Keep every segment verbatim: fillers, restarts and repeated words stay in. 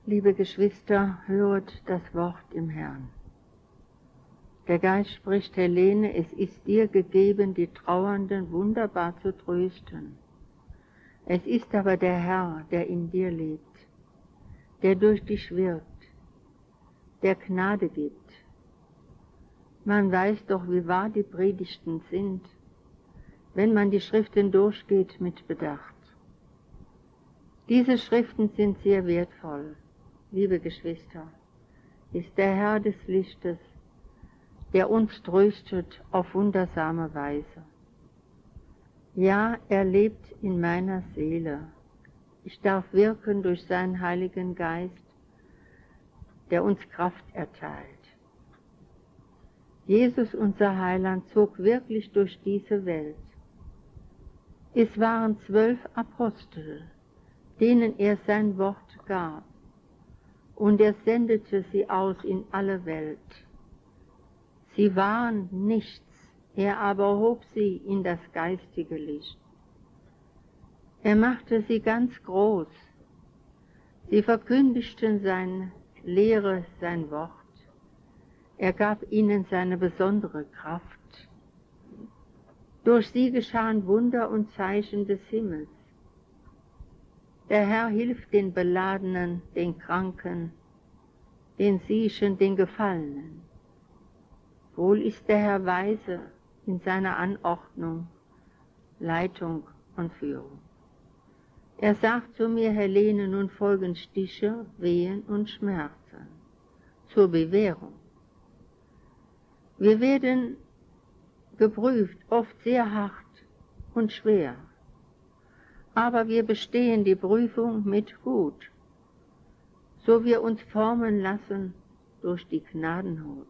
Liebe Geschwister, hört das Wort im Herrn. Der Geist spricht, Helene, es ist dir gegeben, die Trauernden wunderbar zu trösten. Es ist aber der Herr, der in dir lebt, der durch dich wirkt, der Gnade gibt. Man weiß doch, wie wahr die Predigten sind, wenn man die Schriften durchgeht mit Bedacht. Diese Schriften sind sehr wertvoll, liebe Geschwister, ist der Herr des Lichtes, der uns tröstet auf wundersame Weise. Ja, er lebt in meiner Seele. Ich darf wirken durch seinen Heiligen Geist, der uns Kraft erteilt. Jesus, unser Heiland, zog wirklich durch diese Welt. Es waren zwölf Apostel, denen er sein Wort gab, und er sendete sie aus in alle Welt. Sie waren nichts, er aber hob sie in das geistige Licht. Er machte sie ganz groß. Sie verkündigten seine Lehre, sein Wort. Er gab ihnen seine besondere Kraft. Durch sie geschahen Wunder und Zeichen des Himmels. Der Herr hilft den Beladenen, den Kranken, den Siechen, den Gefallenen. Wohl ist der Herr weise in seiner Anordnung, Leitung und Führung. Er sagt zu mir, Helene, nun folgen Stiche, Wehen und Schmerzen zur Bewährung. Wir werden geprüft, oft sehr hart und schwer, aber wir bestehen die Prüfung mit Gut, so wir uns formen lassen durch die Gnadenhut.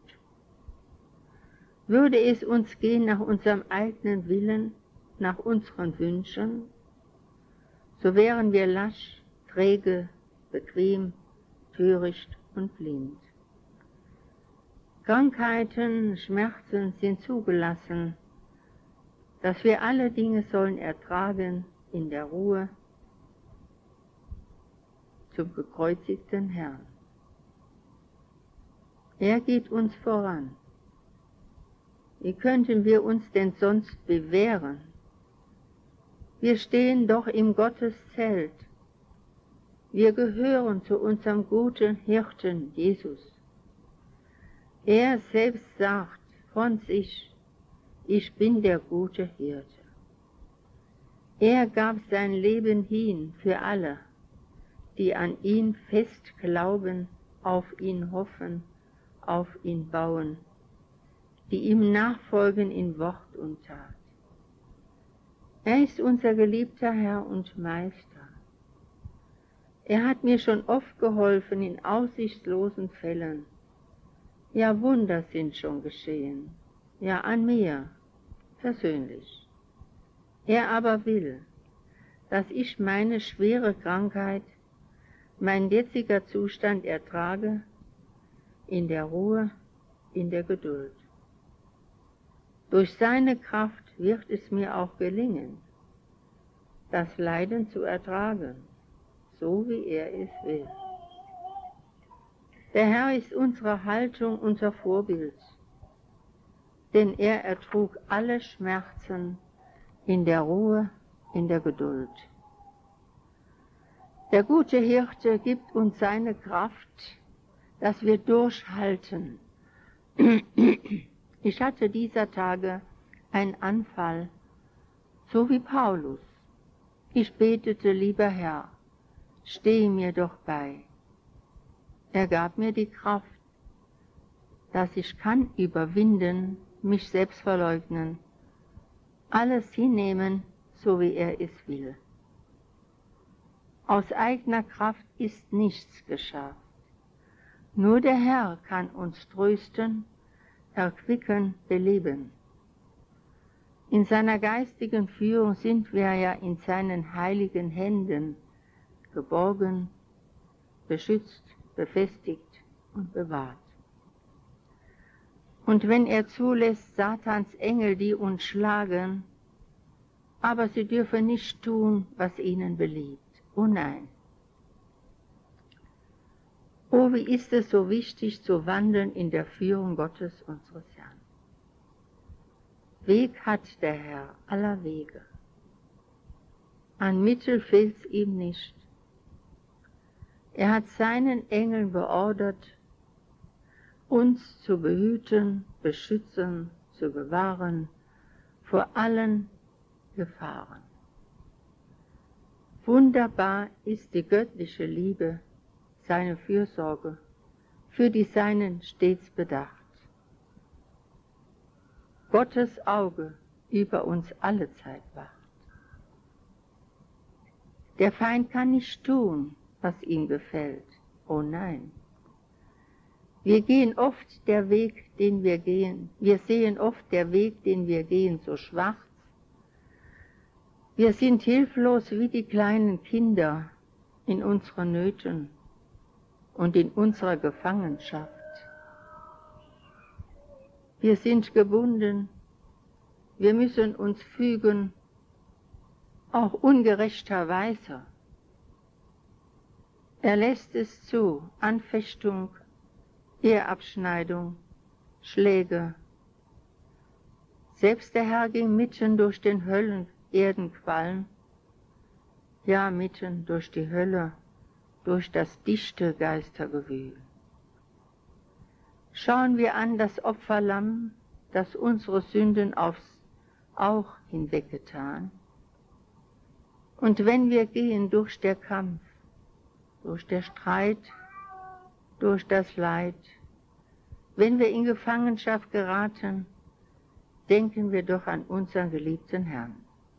Würde es uns gehen nach unserem eigenen Willen, nach unseren Wünschen, so wären wir lasch, träge, bequem, töricht und blind. Krankheiten, Schmerzen sind zugelassen, dass wir alle Dinge sollen ertragen in der Ruhe zum gekreuzigten Herrn. Er geht uns voran. Wie könnten wir uns denn sonst bewähren? Wir stehen doch im Gotteszelt. Wir gehören zu unserem guten Hirten Jesus. Er selbst sagt von sich, ich bin der gute Hirte. Er gab sein Leben hin für alle, die an ihn fest glauben, auf ihn hoffen, auf ihn bauen, die ihm nachfolgen in Wort und Tat. Er ist unser geliebter Herr und Meister. Er hat mir schon oft geholfen in aussichtslosen Fällen. Ja, Wunder sind schon geschehen, ja an mir, persönlich. Er aber will, dass ich meine schwere Krankheit, mein jetziger Zustand ertrage, in der Ruhe, in der Geduld. Durch seine Kraft wird es mir auch gelingen, das Leiden zu ertragen, so wie er es will. Der Herr ist unsere Haltung, unser Vorbild, denn er ertrug alle Schmerzen in der Ruhe, in der Geduld. Der gute Hirte gibt uns seine Kraft, dass wir durchhalten. Ich hatte dieser Tage einen Anfall, so wie Paulus. Ich betete, lieber Herr, stehe mir doch bei. Er gab mir die Kraft, dass ich kann überwinden, mich selbst verleugnen, alles hinnehmen, so wie er es will. Aus eigener Kraft ist nichts geschafft. Nur der Herr kann uns trösten, erquicken, beleben. In seiner geistigen Führung sind wir ja in seinen heiligen Händen geborgen, beschützt, befestigt und bewahrt. Und wenn er zulässt, Satans Engel, die uns schlagen, aber sie dürfen nicht tun, was ihnen beliebt. Oh nein. Oh, wie ist es so wichtig zu wandeln in der Führung Gottes, unseres Herrn. Weg hat der Herr aller Wege. An Mittel fehlt's ihm nicht. Er hat seinen Engeln beordert, uns zu behüten, beschützen, zu bewahren vor allen Gefahren. Wunderbar ist die göttliche Liebe, seine Fürsorge, für die Seinen stets bedacht. Gottes Auge über uns alle Zeit wacht. Der Feind kann nicht tun, was ihm gefällt, oh nein. Wir gehen oft der Weg, den wir gehen, wir sehen oft der Weg, den wir gehen, so schwarz. Wir sind hilflos wie die kleinen Kinder in unseren Nöten und in unserer Gefangenschaft. Wir sind gebunden, wir müssen uns fügen, auch ungerechterweise. Er lässt es zu, Anfechtung, Ehrabschneidung, Schläge. Selbst der Herr ging mitten durch den Höllen-Erdenqualm, ja mitten durch die Hölle, durch das dichte Geistergewühl. Schauen wir an das Opferlamm, das unsere Sünden aufs auch hinweggetan. Und wenn wir gehen durch der Kampf, durch der Streit, durch das Leid, wenn wir in Gefangenschaft geraten, denken wir doch an unseren geliebten Herrn.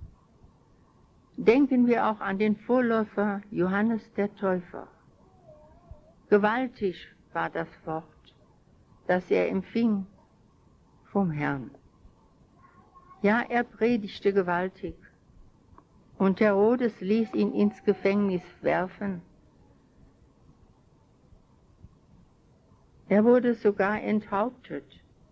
Denken wir auch an den Vorläufer Johannes der Täufer. Gewaltig war das Wort, das er empfing vom Herrn. Ja, er predigte gewaltig, und Herodes ließ ihn ins Gefängnis werfen. Er wurde sogar enthauptet.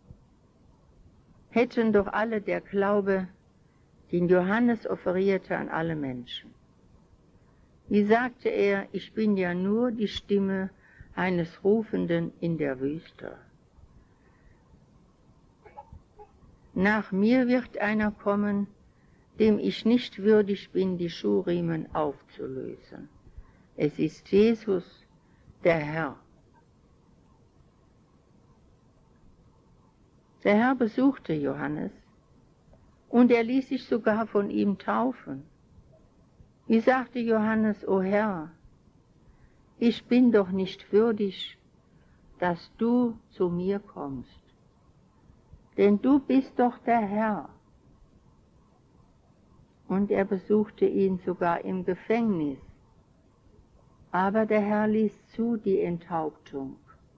Hätten doch alle der Glaube, den Johannes offerierte an alle Menschen. Wie sagte er, ich bin ja nur die Stimme eines Rufenden in der Wüste. Nach mir wird einer kommen, dem ich nicht würdig bin, die Schuhriemen aufzulösen. Es ist Jesus, der Herr. Der Herr besuchte Johannes und er ließ sich sogar von ihm taufen. Wie sagte Johannes, o Herr, ich bin doch nicht würdig, dass du zu mir kommst, denn du bist doch der Herr. Und er besuchte ihn sogar im Gefängnis. Aber der Herr ließ zu die Enthauptung.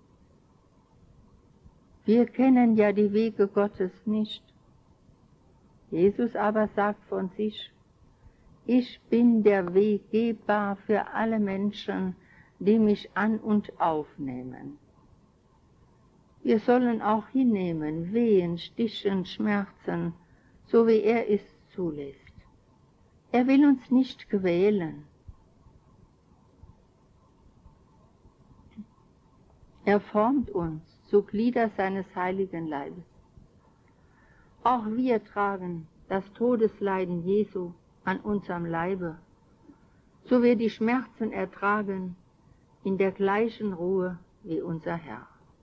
Wir kennen ja die Wege Gottes nicht. Jesus aber sagt von sich, ich bin der Weg gehbar für alle Menschen, die mich an und aufnehmen. Wir sollen auch hinnehmen, Wehen, Stichen, Schmerzen, so wie er es zulässt. Er will uns nicht quälen. Er formt uns zu Glieder seines heiligen Leibes. Auch wir tragen das Todesleiden Jesu an unserem Leibe, so wir die Schmerzen ertragen in der gleichen Ruhe wie unser Herr.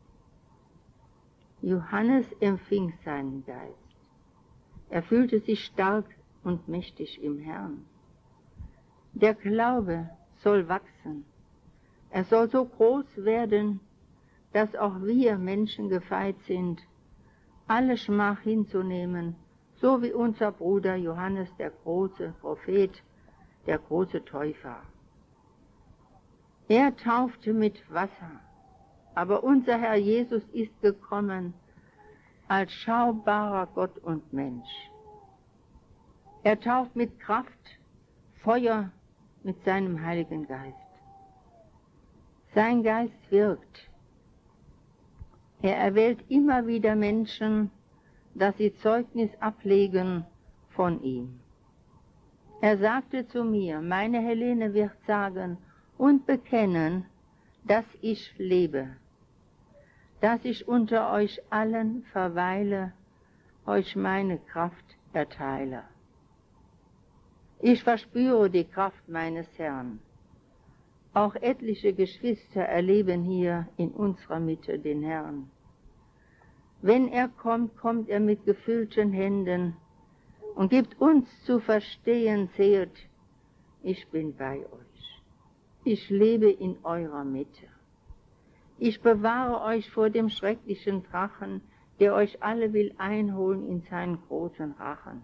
Johannes empfing seinen Geist. Er fühlte sich stark und mächtig im Herrn. Der Glaube soll wachsen. Er soll so groß werden, dass auch wir Menschen gefeit sind, alle Schmach hinzunehmen, so wie unser Bruder Johannes, der große Prophet, der große Täufer. Er taufte mit Wasser, aber unser Herr Jesus ist gekommen als schaubarer Gott und Mensch. Er tauft mit Kraft, Feuer mit seinem Heiligen Geist. Sein Geist wirkt. Er erwählt immer wieder Menschen, dass sie Zeugnis ablegen von ihm. Er sagte zu mir, meine Helene wird sagen und bekennen, dass ich lebe, dass ich unter euch allen verweile, euch meine Kraft erteile. Ich verspüre die Kraft meines Herrn. Auch etliche Geschwister erleben hier in unserer Mitte den Herrn. Wenn er kommt, kommt er mit gefüllten Händen und gibt uns zu verstehen, seht, ich bin bei euch. Ich lebe in eurer Mitte. Ich bewahre euch vor dem schrecklichen Drachen, der euch alle will einholen in seinen großen Rachen.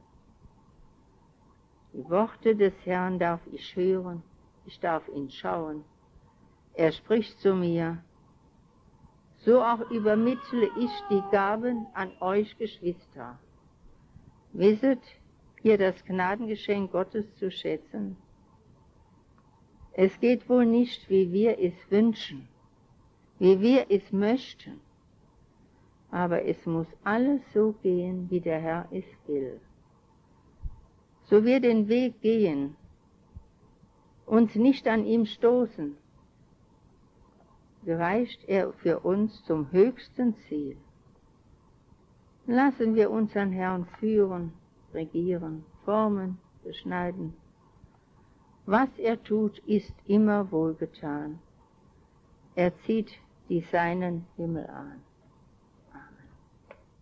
Die Worte des Herrn darf ich hören, ich darf ihn schauen. Er spricht zu mir, so auch übermittle ich die Gaben an euch Geschwister. Wisset ihr das Gnadengeschenk Gottes zu schätzen? Es geht wohl nicht, wie wir es wünschen, wie wir es möchten, aber es muss alles so gehen, wie der Herr es will. So wir den Weg gehen, uns nicht an ihm stoßen, gereicht er für uns zum höchsten Ziel. Lassen wir unseren Herrn führen, regieren, formen, beschneiden. Was er tut, ist immer wohlgetan. Er zieht die Seinen Himmel an.